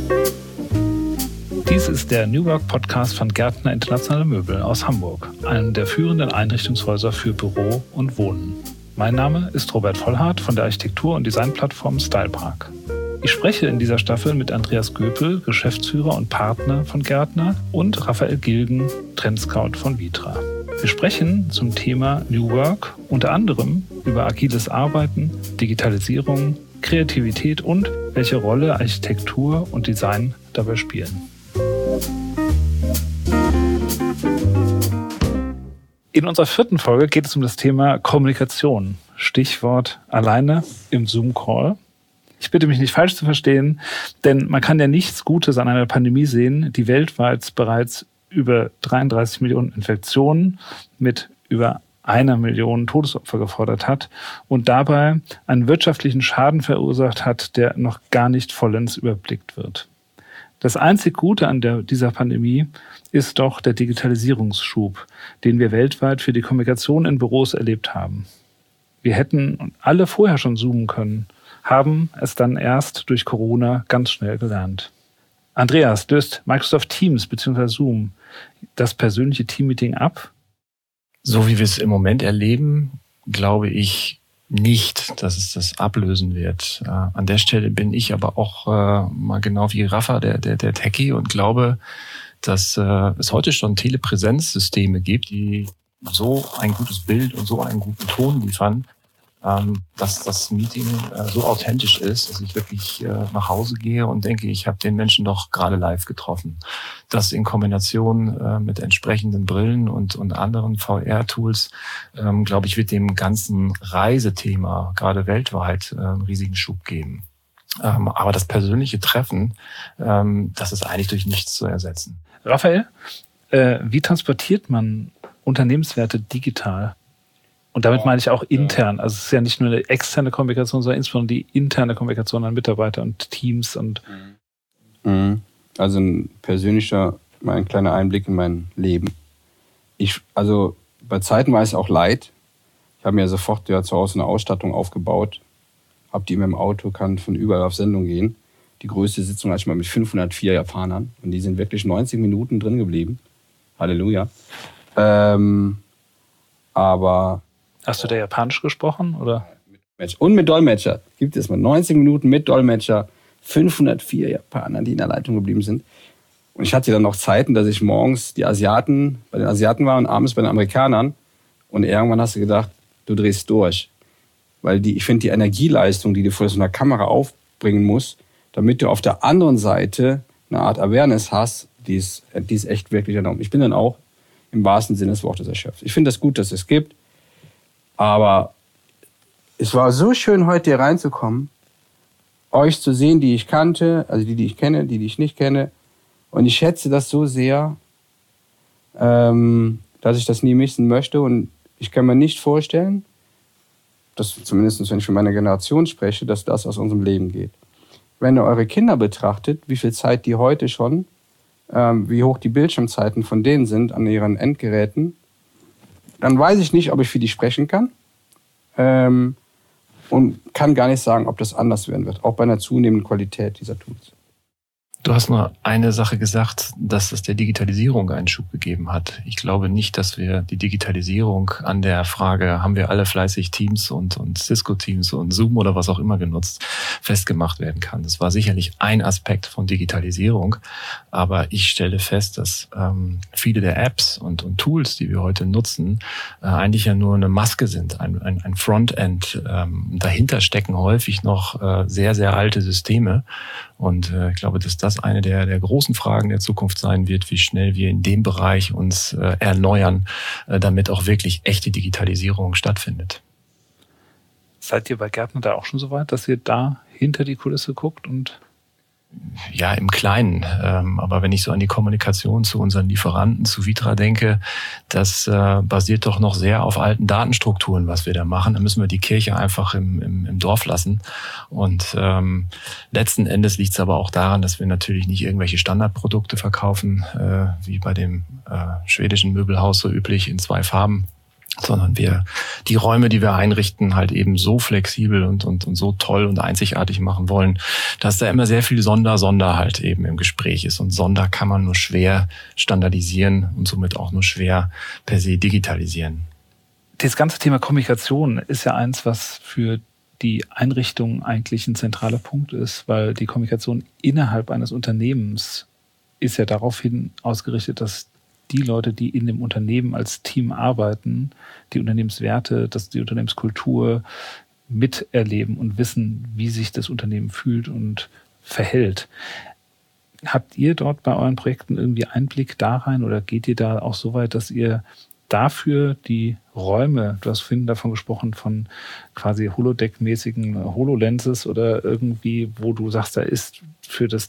Dies ist der New Work Podcast von Gärtner Internationale Möbel aus Hamburg, einem der führenden Einrichtungshäuser für Büro und Wohnen. Mein Name ist Robert Vollhardt von der Architektur- und Designplattform Stylepark. Ich spreche in dieser Staffel mit Andreas Göpel, Geschäftsführer und Partner von Gärtner, und Raphael Gilgen, Trendscout von Vitra. Wir sprechen zum Thema New Work, unter anderem über agiles Arbeiten, Digitalisierung, Kreativität und welche Rolle Architektur und Design dabei spielen. In unserer 4. Folge geht es um das Thema Kommunikation. Stichwort alleine im Zoom-Call. Ich bitte mich nicht falsch zu verstehen, denn man kann ja nichts Gutes an einer Pandemie sehen, die weltweit bereits über 33 Millionen Infektionen mit über 1 Million Todesopfer gefordert hat und dabei einen wirtschaftlichen Schaden verursacht hat, der noch gar nicht vollends überblickt wird. Das einzig Gute an dieser Pandemie ist doch der Digitalisierungsschub, den wir weltweit für die Kommunikation in Büros erlebt haben. Wir hätten alle vorher schon zoomen können, haben es dann erst durch Corona ganz schnell gelernt. Andreas, löst Microsoft Teams bzw. Zoom das persönliche Teammeeting ab? So wie wir es im Moment erleben, glaube ich nicht, dass es das ablösen wird. An der Stelle bin ich aber auch mal genau wie Rafa, der Techie, und glaube, dass es heute schon Telepräsenzsysteme gibt, die so ein gutes Bild und so einen guten Ton liefern, dass das Meeting so authentisch ist, dass ich wirklich nach Hause gehe und denke, ich habe den Menschen doch gerade live getroffen. Das in Kombination mit entsprechenden Brillen und anderen VR-Tools, glaube ich, wird dem ganzen Reisethema gerade weltweit einen riesigen Schub geben. Aber das persönliche Treffen, das ist eigentlich durch nichts zu ersetzen. Raphael, wie transportiert man Unternehmenswerte digital? Und damit meine ich auch intern. Also es ist ja nicht nur eine externe Kommunikation, sondern insbesondere die interne Kommunikation an Mitarbeiter und Teams. Also ein kleiner Einblick in mein Leben. Also bei Zeiten war es auch leid. Ich habe mir sofort zu Hause eine Ausstattung aufgebaut. Habe die immer im Auto, kann von überall auf Sendung gehen. Die größte Sitzung hatte ich mal mit 504 Japanern. Und die sind wirklich 90 Minuten drin geblieben. Halleluja. Aber... Hast du da Japanisch gesprochen, oder? Und mit Dolmetscher. Gibt es mal 90 Minuten mit Dolmetscher, 504 Japaner, die in der Leitung geblieben sind. Und ich hatte dann noch Zeiten, dass ich morgens bei den Asiaten war und abends bei den Amerikanern. Und irgendwann hast du gedacht, du drehst durch. Weil ich finde die Energieleistung, die du vor so einer Kamera aufbringen musst, damit du auf der anderen Seite eine Art Awareness hast, die ist echt wirklich enorm. Ich bin dann auch im wahrsten Sinne des Wortes erschöpft. Ich finde das gut, dass es gibt. Aber es war so schön, heute hier reinzukommen, euch zu sehen, die ich kannte, also die ich kenne, die ich nicht kenne. Und ich schätze das so sehr, dass ich das nie missen möchte. Und ich kann mir nicht vorstellen, dass zumindest wenn ich von meiner Generation spreche, dass das aus unserem Leben geht. Wenn ihr eure Kinder betrachtet, wie viel Zeit die heute schon, wie hoch die Bildschirmzeiten von denen sind an ihren Endgeräten, dann weiß ich nicht, ob ich für die sprechen kann und kann gar nicht sagen, ob das anders werden wird, auch bei einer zunehmenden Qualität dieser Tools. Du hast nur eine Sache gesagt, dass es der Digitalisierung einen Schub gegeben hat. Ich glaube nicht, dass wir die Digitalisierung an der Frage, haben wir alle fleißig Teams und Cisco-Teams und Zoom oder was auch immer genutzt, festgemacht werden kann. Das war sicherlich ein Aspekt von Digitalisierung, aber ich stelle fest, dass viele der Apps und Tools, die wir heute nutzen, eigentlich ja nur eine Maske sind, ein Frontend. Dahinter stecken häufig noch sehr, sehr alte Systeme. Und ich glaube, dass das eine der großen Fragen der Zukunft sein wird, wie schnell wir in dem Bereich uns erneuern, damit auch wirklich echte Digitalisierung stattfindet. Seid ihr bei Gärtner da auch schon so weit, dass ihr da hinter die Kulisse guckt und Ja, im Kleinen. Aber wenn ich so an die Kommunikation zu unseren Lieferanten, zu Vitra denke, das basiert doch noch sehr auf alten Datenstrukturen, was wir da machen. Da müssen wir die Kirche einfach im Dorf lassen. Und letzten Endes liegt es aber auch daran, dass wir natürlich nicht irgendwelche Standardprodukte verkaufen, wie bei dem schwedischen Möbelhaus so üblich in 2 Farben, sondern die Räume, die wir einrichten, halt eben so flexibel und so toll und einzigartig machen wollen, dass da immer sehr viel Sonder halt eben im Gespräch ist. Und Sonder kann man nur schwer standardisieren und somit auch nur schwer per se digitalisieren. Das ganze Thema Kommunikation ist ja eins, was für die Einrichtung eigentlich ein zentraler Punkt ist, weil die Kommunikation innerhalb eines Unternehmens ist ja daraufhin ausgerichtet, dass die Leute, die in dem Unternehmen als Team arbeiten, die Unternehmenswerte, die Unternehmenskultur miterleben und wissen, wie sich das Unternehmen fühlt und verhält. Habt ihr dort bei euren Projekten irgendwie Einblick da rein oder geht ihr da auch so weit, dass ihr dafür die Räume, du hast vorhin davon gesprochen, von quasi Holodeck-mäßigen HoloLenses oder irgendwie, wo du sagst, da ist für das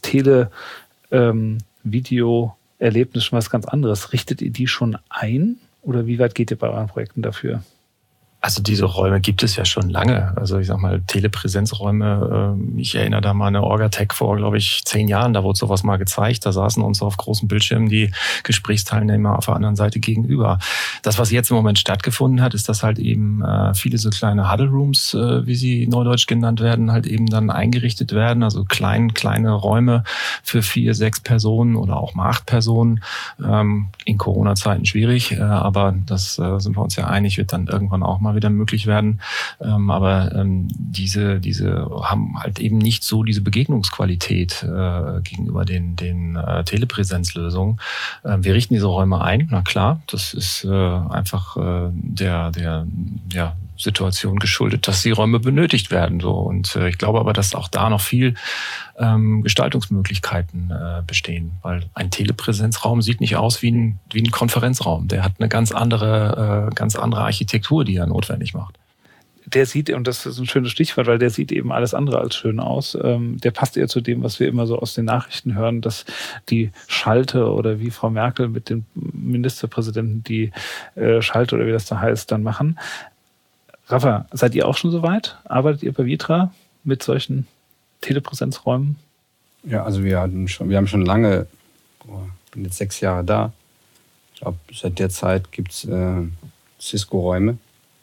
Video-Erlebnis schon was ganz anderes. Richtet ihr die schon ein oder wie weit geht ihr bei euren Projekten dafür? Also diese Räume gibt es ja schon lange. Also ich sag mal, Telepräsenzräume. Ich erinnere da mal eine Orgatech vor, glaube ich, 10 Jahren. Da wurde sowas mal gezeigt. Da saßen uns auf großen Bildschirmen die Gesprächsteilnehmer auf der anderen Seite gegenüber. Das, was jetzt im Moment stattgefunden hat, ist, dass halt eben viele so kleine Huddle Rooms, wie sie neudeutsch genannt werden, halt eben dann eingerichtet werden. Also kleine Räume für 4, 6 Personen oder auch mal 8 Personen. In Corona-Zeiten schwierig, aber das sind wir uns ja einig, wird dann irgendwann auch mal wieder möglich werden. Aber diese haben halt eben nicht so diese Begegnungsqualität gegenüber den Telepräsenzlösungen. Wir richten diese Räume ein, na klar, das ist einfach der Situation geschuldet, dass die Räume benötigt werden. So. Und ich glaube aber, dass auch da noch viel Gestaltungsmöglichkeiten bestehen, weil ein Telepräsenzraum sieht nicht aus wie ein Konferenzraum. Der hat eine ganz andere Architektur, die er notwendig macht. Der sieht, und das ist ein schönes Stichwort, weil der sieht eben alles andere als schön aus. Der passt eher zu dem, was wir immer so aus den Nachrichten hören, dass die Schalte oder wie Frau Merkel mit dem Ministerpräsidenten die Schalte oder wie das da heißt, dann machen. Rafa, seid ihr auch schon so weit? Arbeitet ihr bei Vitra mit solchen Telepräsenzräumen? Ja, also wir haben schon lange, ich bin jetzt 6 Jahre da. Ich glaube, seit der Zeit gibt es Cisco-Räume.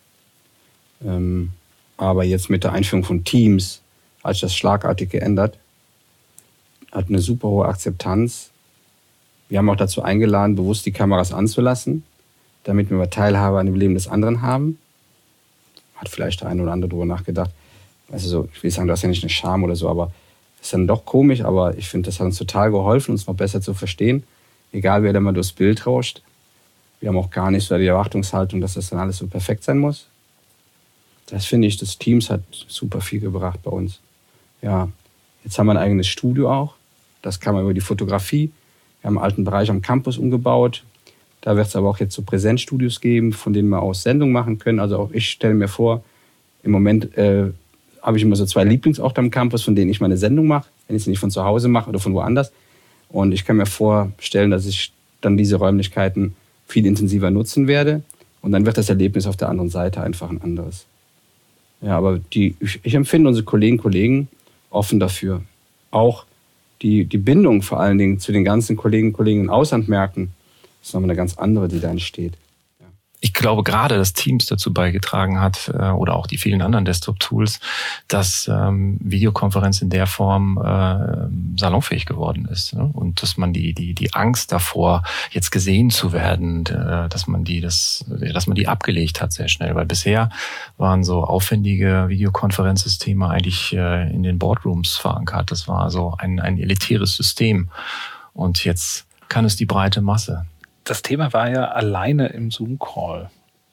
Aber jetzt mit der Einführung von Teams hat sich das schlagartig geändert. Hat eine super hohe Akzeptanz. Wir haben auch dazu eingeladen, bewusst die Kameras anzulassen, damit wir Teilhabe an dem Leben des anderen haben. Hat vielleicht der eine oder andere darüber nachgedacht. Also so, ich will sagen, das ist ja nicht eine Scham oder so, aber das ist dann doch komisch. Aber ich finde, das hat uns total geholfen, uns noch besser zu verstehen. Egal, wer da mal durchs Bild rauscht. Wir haben auch gar nicht so die Erwartungshaltung, dass das dann alles so perfekt sein muss. Das finde ich, das Teams hat super viel gebracht bei uns. Ja, jetzt haben wir ein eigenes Studio auch. Das kann man über die Fotografie. Wir haben einen alten Bereich am Campus umgebaut. Da wird es aber auch jetzt so Präsenzstudios geben, von denen wir aus Sendungen machen können. Also auch ich stelle mir vor, im Moment habe ich immer so 2 Lieblingsorte am Campus, von denen ich meine Sendung mache, wenn ich sie nicht von zu Hause mache oder von woanders. Und ich kann mir vorstellen, dass ich dann diese Räumlichkeiten viel intensiver nutzen werde. Und dann wird das Erlebnis auf der anderen Seite einfach ein anderes. Ja, aber ich empfinde unsere Kollegen offen dafür. Auch die Bindung vor allen Dingen zu den ganzen Kollegen in Auslandmärkten ist nochmal eine ganz andere, die da entsteht. Ja. Ich glaube gerade, dass Teams dazu beigetragen hat oder auch die vielen anderen Desktop-Tools, dass Videokonferenz in der Form salonfähig geworden ist. Ne? Und dass man die Angst davor, jetzt gesehen zu werden, dass man die abgelegt hat sehr schnell. Weil bisher waren so aufwendige Videokonferenzsysteme eigentlich in den Boardrooms verankert. Das war so ein elitäres System. Und jetzt kann es die breite Masse. Das Thema war ja alleine im Zoom-Call.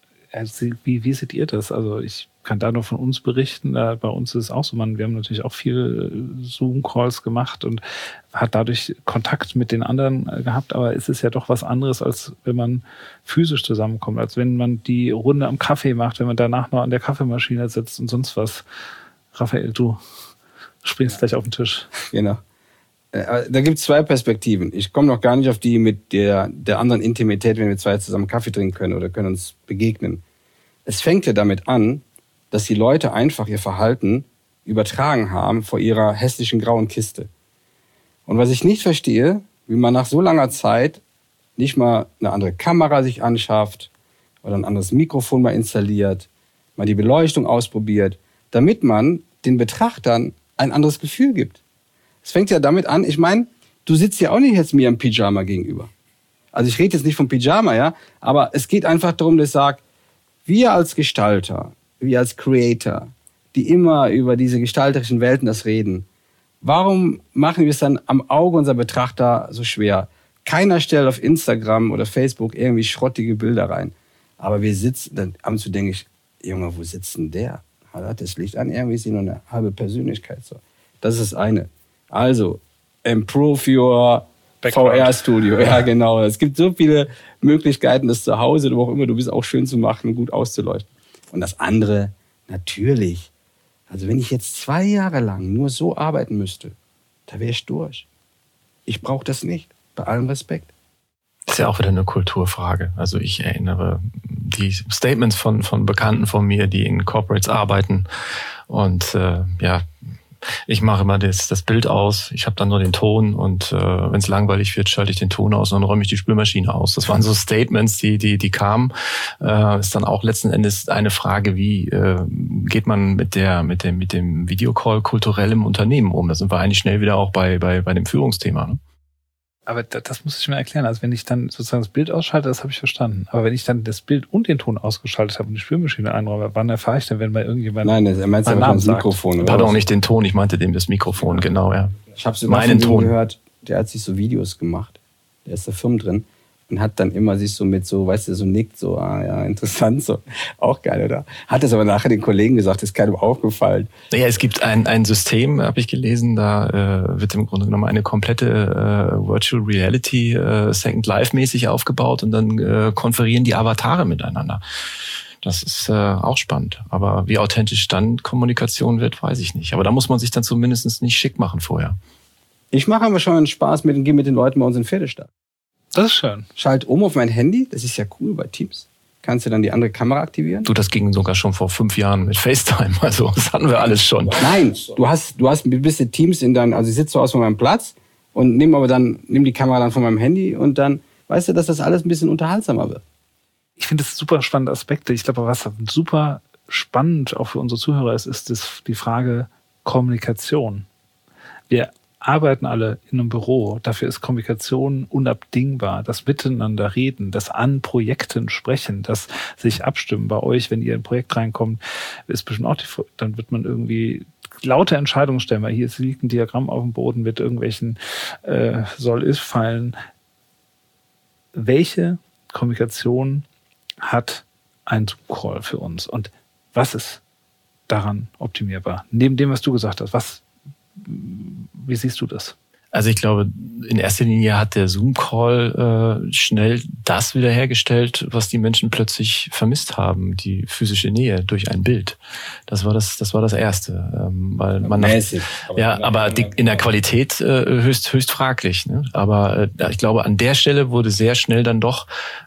Wie seht ihr das? Also ich kann da nur von uns berichten. Bei uns ist es auch so, wir haben natürlich auch viel Zoom-Calls gemacht und hat dadurch Kontakt mit den anderen gehabt. Aber es ist ja doch was anderes, als wenn man physisch zusammenkommt, als wenn man die Runde am Kaffee macht, wenn man danach noch an der Kaffeemaschine sitzt und sonst was. Raphael, du springst gleich auf den Tisch. Genau. Da gibt es 2 Perspektiven. Ich komme noch gar nicht auf die mit der anderen Intimität, wenn wir 2 zusammen Kaffee trinken können oder können uns begegnen. Es fängt ja damit an, dass die Leute einfach ihr Verhalten übertragen haben vor ihrer hässlichen grauen Kiste. Und was ich nicht verstehe, wie man nach so langer Zeit nicht mal eine andere Kamera sich anschafft, oder ein anderes Mikrofon mal installiert, mal die Beleuchtung ausprobiert, damit man den Betrachtern ein anderes Gefühl gibt. Es fängt ja damit an, ich meine, du sitzt ja auch nicht jetzt mir im Pyjama gegenüber. Also ich rede jetzt nicht vom Pyjama, ja, aber es geht einfach darum, dass ich sage, wir als Gestalter, wir als Creator, die immer über diese gestalterischen Welten das reden, warum machen wir es dann am Auge unserer Betrachter so schwer? Keiner stellt auf Instagram oder Facebook irgendwie schrottige Bilder rein. Aber wir sitzen, dann ab und zu denke ich, Junge, wo sitzt denn der? Hat das Licht an, irgendwie ist sie nur eine halbe Persönlichkeit. So. Das ist das eine. Also, improve your VR-Studio. Ja, genau. Es gibt so viele Möglichkeiten, das zu Hause, wo auch immer du bist, auch schön zu machen, gut auszuleuchten. Und das andere, natürlich. Also wenn ich jetzt 2 Jahre lang nur so arbeiten müsste, da wäre ich durch. Ich brauche das nicht. Bei allem Respekt. Das ist ja auch wieder eine Kulturfrage. Also ich erinnere die Statements von Bekannten von mir, die in Corporates arbeiten. Und ich mache immer das Bild aus. Ich habe dann nur den Ton und wenn es langweilig wird, schalte ich den Ton aus und dann räume ich die Spülmaschine aus. Das waren so Statements, die kamen. Ist dann auch letzten Endes eine Frage, wie geht man mit dem Videocall kulturell im Unternehmen um? Da sind wir eigentlich schnell wieder auch bei dem Führungsthema. Ne? Aber das muss ich mir erklären. Also wenn ich dann sozusagen das Bild ausschalte, das habe ich verstanden. Aber wenn ich dann das Bild und den Ton ausgeschaltet habe und die Spülmaschine einräume, wann erfahre ich denn, wenn bei irgendjemandem... Nein, er meint aber schon das Mikrofon. Oder pardon, nicht den Ton, ich meinte das Mikrofon, genau, ja. Ich habe es immer von ihm gehört, der hat sich so Videos gemacht. Der ist da Firmen drin. Und hat dann immer sich so mit so, weißt du, so nickt, so, ja, interessant, so. Auch geil, oder? Hat es aber nachher den Kollegen gesagt, ist keinem aufgefallen. Ja, es gibt ein System, habe ich gelesen, da wird im Grunde genommen eine komplette Virtual Reality Second Life-mäßig aufgebaut und dann konferieren die Avatare miteinander. Das ist auch spannend. Aber wie authentisch dann Kommunikation wird, weiß ich nicht. Aber da muss man sich dann zumindest nicht schick machen vorher. Ich mache aber schon Spaß gehe mit den Leuten bei uns in den Pferdestall. Das ist schön. Schalt auf mein Handy, das ist ja cool bei Teams. Kannst du dann die andere Kamera aktivieren? Du, das ging sogar schon vor 5 Jahren mit FaceTime. Also das hatten wir alles schon. Nein, du hast gewisse Teams also ich sitze so aus von meinem Platz und nimm die Kamera dann von meinem Handy und dann weißt du, dass das alles ein bisschen unterhaltsamer wird. Ich finde das super spannende Aspekte. Ich glaube, was super spannend auch für unsere Zuhörer ist die Frage Kommunikation. Wir arbeiten alle in einem Büro. Dafür ist Kommunikation unabdingbar. Das Miteinander reden, das an Projekten sprechen, das sich abstimmen. Bei euch, wenn ihr in ein Projekt reinkommt, ist bestimmt auch dann wird man irgendwie laute Entscheidungen stellen, weil hier liegt ein Diagramm auf dem Boden mit irgendwelchen Soll-Ist-Fallen. Welche Kommunikation hat ein Zoom-Call für uns? Und was ist daran optimierbar? Neben dem, was du gesagt hast, wie siehst du das? Also ich glaube, in erster Linie hat der Zoom-Call schnell das wiederhergestellt, was die Menschen plötzlich vermisst haben, die physische Nähe durch ein Bild. Das war das Erste, weil man aber in der Qualität höchst fraglich. Ne? Aber ich glaube, an der Stelle wurde sehr schnell dann doch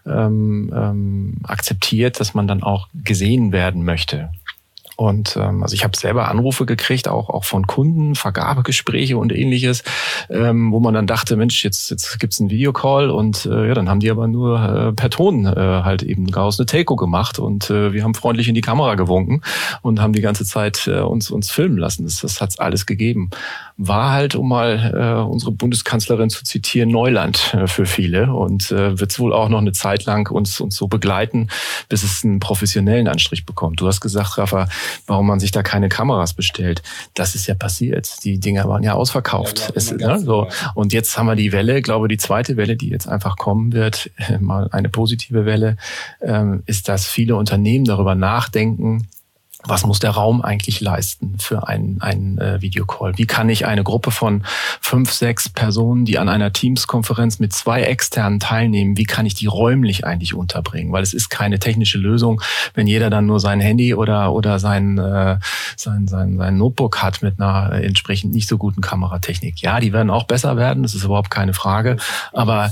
akzeptiert, dass man dann auch gesehen werden möchte. Und also ich habe selber Anrufe gekriegt, auch von Kunden, Vergabegespräche und ähnliches, wo man dann dachte, Mensch, jetzt gibt's einen Videocall und dann haben die aber nur per Ton halt eben daraus eine Telco gemacht und wir haben freundlich in die Kamera gewunken und haben die ganze Zeit uns filmen lassen. Das hat's alles gegeben. War halt, um mal unsere Bundeskanzlerin zu zitieren, Neuland für viele und wird's wohl auch noch eine Zeit lang uns so begleiten, bis es einen professionellen Anstrich bekommt. Du hast gesagt, Rafa, warum man sich da keine Kameras bestellt. Das ist ja passiert. Die Dinger waren ja ausverkauft. So. Und jetzt haben wir die Welle, glaube die zweite Welle, die jetzt einfach kommen wird, mal eine positive Welle, ist, dass viele Unternehmen darüber nachdenken, was muss der Raum eigentlich leisten für einen Videocall? Wie kann ich eine Gruppe von 5, 6 Personen, die an einer Teams-Konferenz mit 2 Externen teilnehmen, wie kann ich die räumlich eigentlich unterbringen? Weil es ist keine technische Lösung, wenn jeder dann nur sein Handy oder sein Notebook hat mit einer entsprechend nicht so guten Kameratechnik. Ja, die werden auch besser werden, das ist überhaupt keine Frage. Aber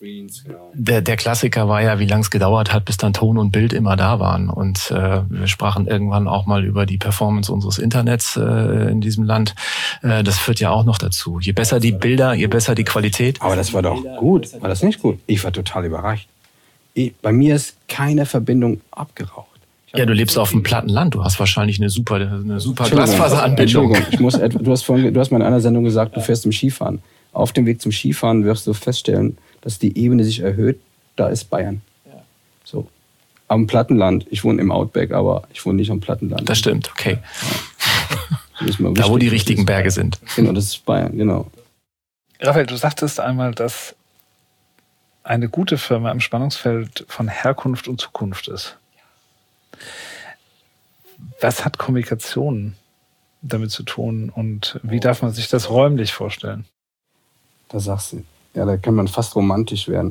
der Klassiker war ja, wie lange es gedauert hat, bis dann Ton und Bild immer da waren. Und wir sprachen irgendwann auch mal über die Performance unseres Internets in diesem Land. Das führt ja auch noch dazu. Je besser die Bilder, je besser die Qualität. Aber das war doch gut. War das nicht gut? Ich war total überrascht. bei mir ist keine Verbindung abgeraucht. Ja, du lebst auf dem platten Land. Du hast wahrscheinlich eine super Glasfaseranbindung. Du hast mal in einer Sendung gesagt, du fährst zum Skifahren. Auf dem Weg zum Skifahren wirst du feststellen, dass die Ebene sich erhöht. Da ist Bayern. Ja. So. Am Plattenland. Ich wohne im Outback, aber ich wohne nicht am Plattenland. Das stimmt, okay. Ja. Da, wo die richtigen Berge sind. Genau, das ist Bayern, genau. Raphael, du sagtest einmal, dass eine gute Firma im Spannungsfeld von Herkunft und Zukunft ist. Was hat Kommunikation damit zu tun und wie darf man sich das räumlich vorstellen? Da sagst du, ja, da kann man fast romantisch werden.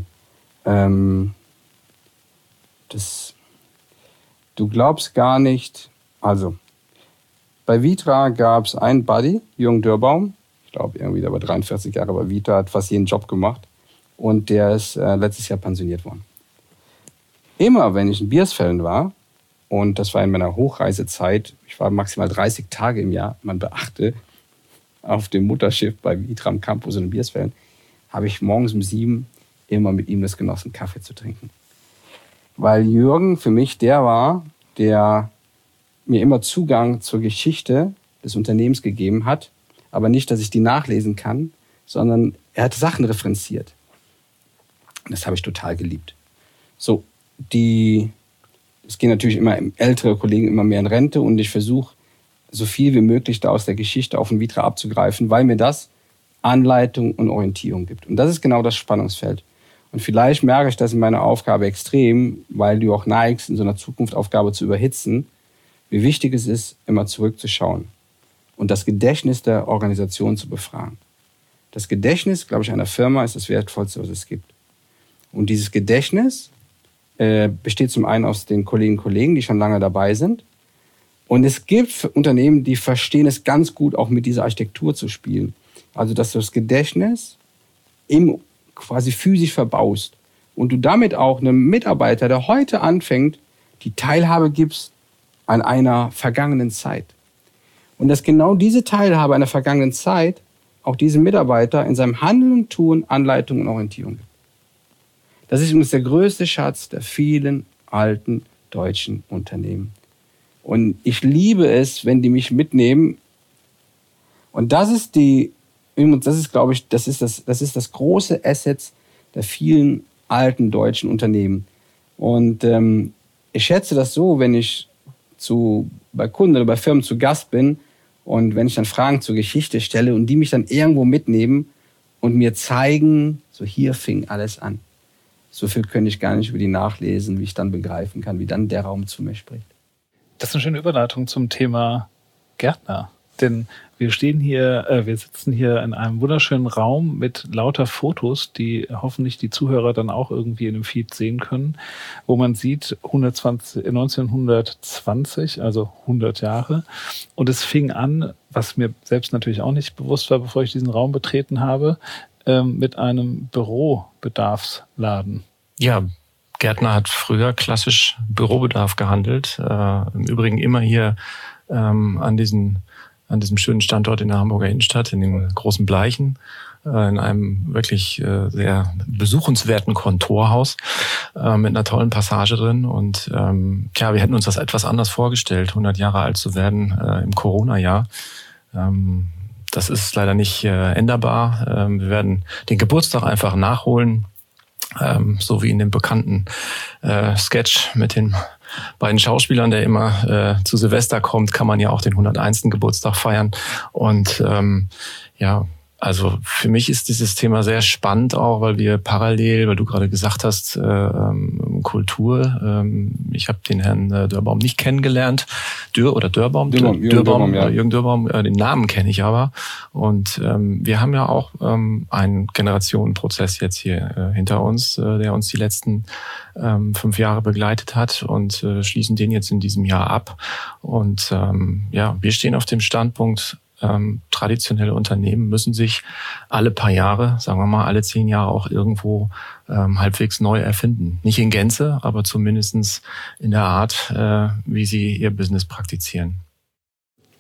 Du glaubst gar nicht, also bei Vitra gab es einen Buddy, Jürgen Dürrbaum, ich glaube irgendwie, der war 43 Jahre bei Vitra, hat fast jeden Job gemacht und der ist letztes Jahr pensioniert worden. Immer wenn ich in Biersfelden war, und das war in meiner Hochreisezeit, ich war maximal 30 Tage im Jahr, man beachte, auf dem Mutterschiff bei Vitra am Campus in Biersfelden, habe ich morgens um 7 immer mit ihm das genossen, Kaffee zu trinken. Weil Jürgen für mich der war, der mir immer Zugang zur Geschichte des Unternehmens gegeben hat, aber nicht, dass ich die nachlesen kann, sondern er hat Sachen referenziert. Und das habe ich total geliebt. So, es gehen natürlich immer ältere Kollegen immer mehr in Rente und ich versuche, so viel wie möglich da aus der Geschichte auf den Vitra abzugreifen, weil mir das Anleitung und Orientierung gibt. Und das ist genau das Spannungsfeld. Und vielleicht merke ich das in meiner Aufgabe extrem, weil du auch neigst, in so einer Zukunftsaufgabe zu überhitzen, wie wichtig es ist, immer zurückzuschauen und das Gedächtnis der Organisation zu befragen. Das Gedächtnis, glaube ich, einer Firma ist das Wertvollste, was es gibt. Und dieses Gedächtnis besteht zum einen aus den Kolleginnen und Kollegen, die schon lange dabei sind. Und es gibt Unternehmen, die verstehen es ganz gut, auch mit dieser Architektur zu spielen. Also, dass du das Gedächtnis quasi physisch verbaust und du damit auch einem Mitarbeiter, der heute anfängt, die Teilhabe gibst an einer vergangenen Zeit. Und dass genau diese Teilhabe einer vergangenen Zeit auch diesem Mitarbeiter in seinem Handeln und Tun Anleitung und Orientierung gibt. Das ist übrigens der größte Schatz der vielen alten deutschen Unternehmen. Und ich liebe es, wenn die mich mitnehmen. Und das ist glaube ich, das ist das große Asset der vielen alten deutschen Unternehmen. Und ich schätze das so, wenn ich bei Kunden oder bei Firmen zu Gast bin und wenn ich dann Fragen zur Geschichte stelle und die mich dann irgendwo mitnehmen und mir zeigen, so hier fing alles an. So viel könnte ich gar nicht über die nachlesen, wie ich dann begreifen kann, wie dann der Raum zu mir spricht. Das ist eine schöne Überleitung zum Thema Gärtner. Denn wir sitzen hier in einem wunderschönen Raum mit lauter Fotos, die hoffentlich die Zuhörer dann auch irgendwie in dem Feed sehen können, wo man sieht 1920, also 100 Jahre. Und es fing an, was mir selbst natürlich auch nicht bewusst war, bevor ich diesen Raum betreten habe, mit einem Bürobedarfsladen. Ja, Gärtner hat früher klassisch Bürobedarf gehandelt. Im Übrigen immer hier an diesem schönen Standort in der Hamburger Innenstadt, in dem großen Bleichen, in einem wirklich sehr besuchenswerten Kontorhaus mit einer tollen Passage drin. Und wir hätten uns das etwas anders vorgestellt, 100 Jahre alt zu werden im Corona-Jahr. Das ist leider nicht änderbar. Wir werden den Geburtstag einfach nachholen, so wie in dem bekannten Sketch mit den beiden Schauspielern, der immer zu Silvester kommt, kann man ja auch den 101. Geburtstag feiern. Und also für mich ist dieses Thema sehr spannend auch, weil wir parallel, weil du gerade gesagt hast, Kultur, ich habe den Herrn Dürrbaum nicht kennengelernt. Jürgen Dürrbaum, den Namen kenne ich aber. Und wir haben ja auch einen Generationenprozess jetzt hier hinter uns, der uns die letzten 5 Jahre begleitet hat und schließen den jetzt in diesem Jahr ab. Und wir stehen auf dem Standpunkt, traditionelle Unternehmen müssen sich alle paar Jahre, sagen wir mal alle 10 Jahre auch irgendwo halbwegs neu erfinden. Nicht in Gänze, aber zumindestens in der Art, wie sie ihr Business praktizieren.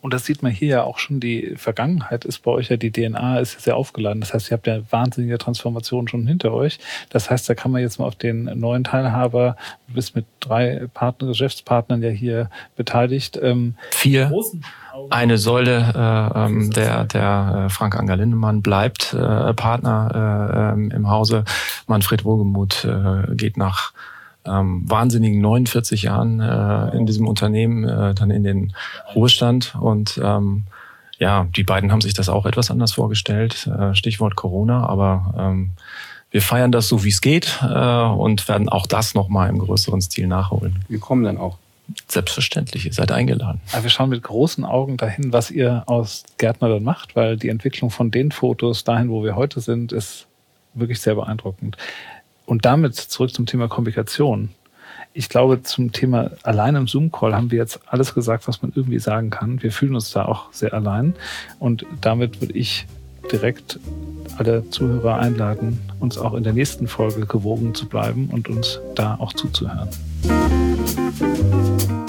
Und das sieht man hier ja auch schon, die Vergangenheit ist bei euch ja, die DNA ist sehr aufgeladen. Das heißt, ihr habt ja wahnsinnige Transformationen schon hinter euch. Das heißt, da kann man jetzt mal auf den neuen Teilhaber, du bist mit 3 Geschäftspartnern ja hier beteiligt. 4. Eine Säule, der Frank Angerlindemann bleibt Partner im Hause. Manfred Wohlgemuth geht nach wahnsinnigen 49 Jahren in diesem Unternehmen dann in den Ruhestand. Und die beiden haben sich das auch etwas anders vorgestellt. Stichwort Corona, aber wir feiern das so, wie es geht und werden auch das nochmal im größeren Stil nachholen. Wir kommen dann auch. Selbstverständlich, ihr seid eingeladen. Aber wir schauen mit großen Augen dahin, was ihr aus Gärtner dann macht, weil die Entwicklung von den Fotos dahin, wo wir heute sind, ist wirklich sehr beeindruckend. Und damit zurück zum Thema Kommunikation. Ich glaube, zum Thema allein im Zoom-Call haben wir jetzt alles gesagt, was man irgendwie sagen kann. Wir fühlen uns da auch sehr allein. Und damit würde ich direkt alle Zuhörer einladen, uns auch in der nächsten Folge gewogen zu bleiben und uns da auch zuzuhören.